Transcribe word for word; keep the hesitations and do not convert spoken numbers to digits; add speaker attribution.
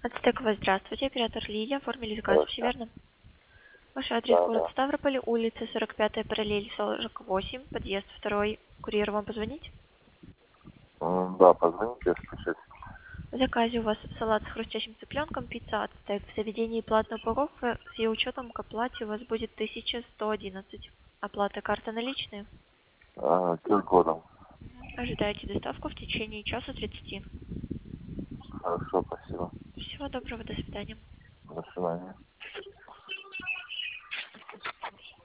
Speaker 1: Ацтекова, здравствуйте. Оператор Лилия. Оформили заказ, все
Speaker 2: Здравствуйте.
Speaker 1: верно? Ваш адрес
Speaker 2: Да,
Speaker 1: город
Speaker 2: да.
Speaker 1: Ставрополь, улица сорок пятая, параллель сорок восемь, подъезд второй. Курьер вам позвонить?
Speaker 2: М, Да, позвоните, если хотите.
Speaker 1: В заказе у вас салат с хрустящим цыпленком, пицца Ацтек. В заведении платная упаковка с ее учетом к оплате у вас будет тысяча сто одиннадцать. Оплата карта наличные.
Speaker 2: А, с годом.
Speaker 1: Ожидайте доставку в течение часа тридцати.
Speaker 2: Хорошо, спасибо.
Speaker 1: Всего доброго, до свидания.
Speaker 2: До свидания.